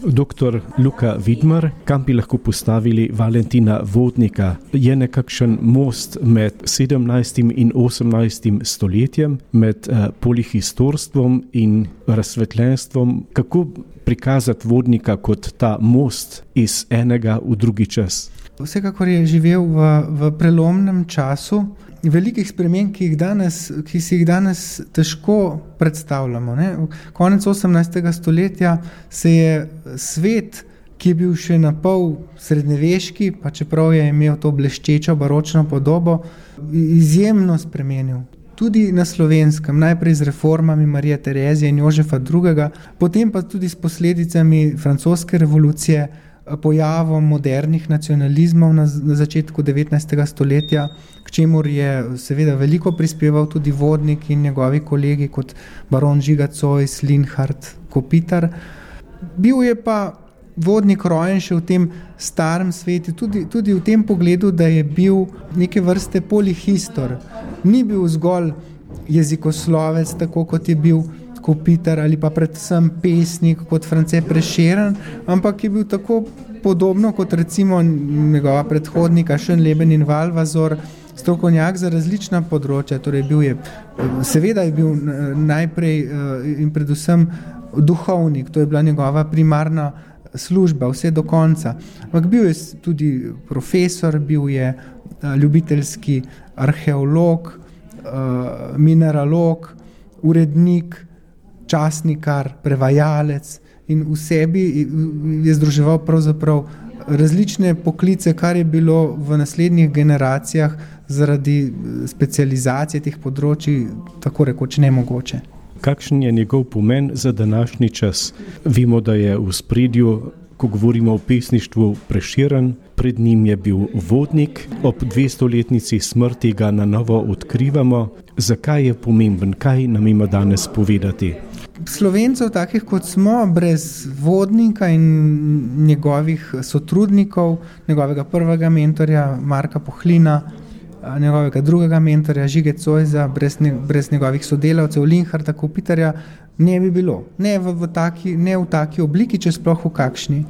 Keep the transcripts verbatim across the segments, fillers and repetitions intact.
Doktor Luka Vidmar, kam bi lahko postavili Valentina Vodnika? Je nekakšen most med sedemnajstim in osemnajstim stoletjem, med uh, polihistorstvom in razsvetljenstvom. Kako prikazati Vodnika kot ta most iz enega v drugi čas? Vsekakor je živel v, v prelomnem času velikih sprememb, ki, ki si jih danes težko predstavljamo. Ne? Konec osemnajstega stoletja se je svet, ki je bil še napol srednjeveški, pa čeprav je imel to bleščečo baročno podobo, izjemno spremenil. Tudi na Slovenskem, najprej z reformami Marije Terezije in Jožefa drugega., potem pa tudi s posledicami francoske revolucije, pojavom modernih nacionalizmov na, na začetku devetnajstega stoletja, k čemur je seveda veliko prispeval tudi Vodnik in njegovi kolegi kot baron Žiga Zois, Linhart, Kopitar. Bil je pa Vodnik rojen še v tem starem svetu, tudi, tudi v tem pogledu, da je bil neke vrste polihistor. Ni bil zgolj jezikoslovec, tako kot je bil Kopitar ali pa predvsem pesnik kot France Prešeren, ampak je bil tako podobno kot recimo njegova predhodnika Schönleben in Valvazor, strokovnjak za različna področja. Torej bil je, seveda je bil najprej in predvsem duhovnik, to je bila njegova primarna služba, vse do konca. Ampak bil je tudi profesor, bil je ljubiteljski arheolog, mineralog, urednik, časnikar, prevajalec in v sebi je združeval pravzaprav različne poklice, kar je bilo v naslednjih generacijah zaradi specializacije teh področij tako rekoč nemogoče. Kakšen je njegov pomen za današnji čas? Vemo, da je v spredju, ko govorimo o pesništvu, Prešeren, pred njim je bil Vodnik, ob dvestoletnici smrti ga na novo odkrivamo. Zakaj je pomemben? Kaj nam ima danes povedati? Slovencev, takih kot smo, brez Vodnika in njegovih sotrudnikov, njegovega prvega mentorja Marka Pohlina, njegovega drugega mentorja Žige Zoisa, brez, ne, brez njegovih sodelavcev Linharta, Kopitarja, ne bi bilo. Ne v, v taki, ne v taki obliki, če sploh v kakšni.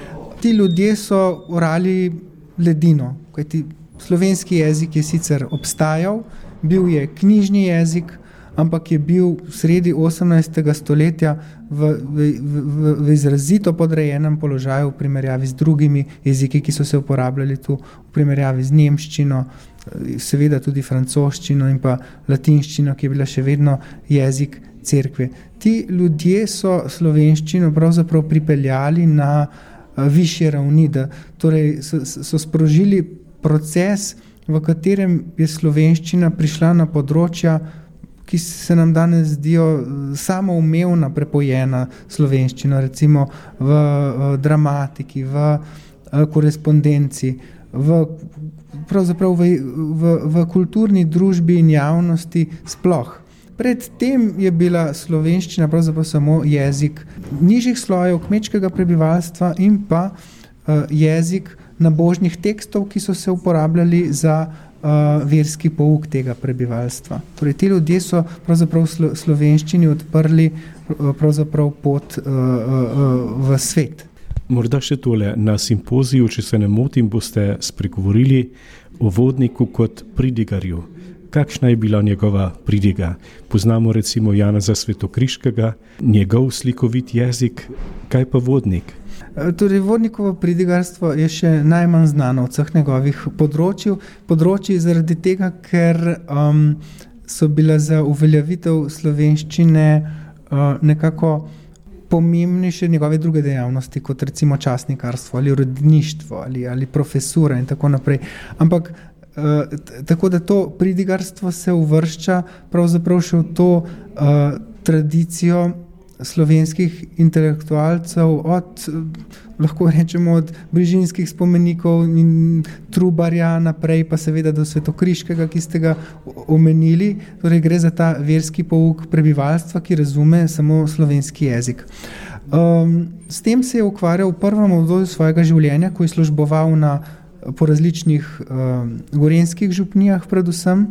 Ti ljudje so orali ledino, kajti slovenski jezik je sicer obstajal, bil je knjižni jezik, ampak je bil sredi osemnajstega stoletja v, v, v, v izrazito podrejenem položaju v primerjavi z drugimi jeziki, ki so se uporabljali tu, v primerjavi z nemščino, seveda tudi francoščino in pa latinščino, ki je bila še vedno jezik cerkve. Ti ljudje so slovenščino pravzaprav pripeljali na višje ravni, da torej so, so sprožili proces, v katerem je slovenščina prišla na področja, ki se nam danes zdijo samoumevna, prepojena slovenščino, recimo v, v dramatiki, v korespondenci, v, pravzaprav v, v, v kulturni družbi in javnosti sploh. Predtem je bila slovenščina pravzaprav samo jezik nižjih slojev kmečkega prebivalstva in pa uh, jezik nabožnih tekstov, ki so se uporabljali za uh, verski pouk tega prebivalstva. Torej, ti ljudje so pravzaprav slo, slovenščini odprli uh, pravzaprav pot uh, uh, v svet. Morda še tole, na simpoziju, če se ne motim, boste spregovorili o Vodniku kot pridigarju. Kakšna je bila njegova pridiga? Poznamo recimo Janeza Svetokriškega, njegov slikovit jezik, kaj pa Vodnik? Torej, Vodnikovo pridigarstvo je še najmanj znano od vseh njegovih področij, področij zaradi tega, ker um, so bila za uveljavitev slovenščine uh, nekako pomembnejše njegove druge dejavnosti, kot recimo časnikarstvo ali uredništvo ali, ali profesura in tako naprej. Ampak Uh, t- tako da to pridigarstvo se uvršča pravzaprav še v to uh, tradicijo slovenskih intelektualcev od, lahko rečemo, od Brižinskih spomenikov in Trubarja naprej, pa seveda do Svetokriškega, ki ste ga omenili. Torej gre za ta verski pouk prebivalstva, ki razume samo slovenski jezik. Um, s tem se je ukvarjal v prvem obdobju svojega življenja, ko je služboval na po različnih uh, gorenjskih župnijah predvsem.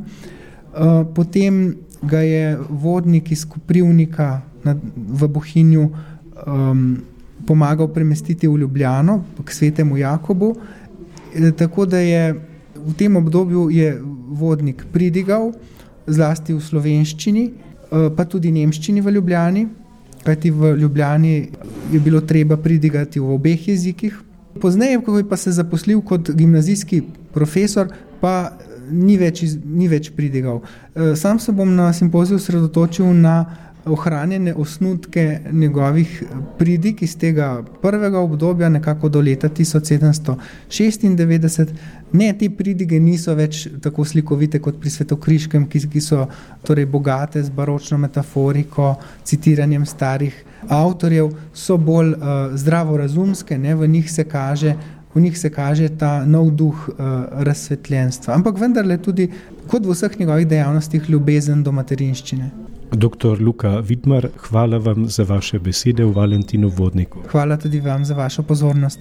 Uh, potem ga je Vodnik iz Koprivnika na, v Bohinju um, pomagal premestiti v Ljubljano k svetemu Jakobu. Tako da je v tem obdobju je Vodnik pridigal, zlasti v slovenščini, pa tudi nemščini v Ljubljani, kajti v Ljubljani je bilo treba pridigati v obeh jezikih. Pozneje, ko je pa se zaposlil kot gimnazijski profesor, pa ni več, ni več pridigal. Sam se bom na simpoziju osredotočil na ohranjene osnutke njegovih pridig iz tega prvega obdobja, nekako do leta tisoč sedemsto šestindevetdeset. Ne, te pridige niso več tako slikovite kot pri Svetokriškem, ki, ki so torej bogate z baročno metaforiko, citiranjem starih avtorjev, so bolj uh, zdravorazumske, ne, v njih se kaže V njih se kaže ta nov duh uh, razsvetljenstva. Ampak vendarle tudi, kot v vseh njegovih dejavnostih, ljubezen do materinščine. doktor Luka Vidmar, hvala vam za vaše besede v Valentinu Vodniku. Hvala tudi vam za vašo pozornost.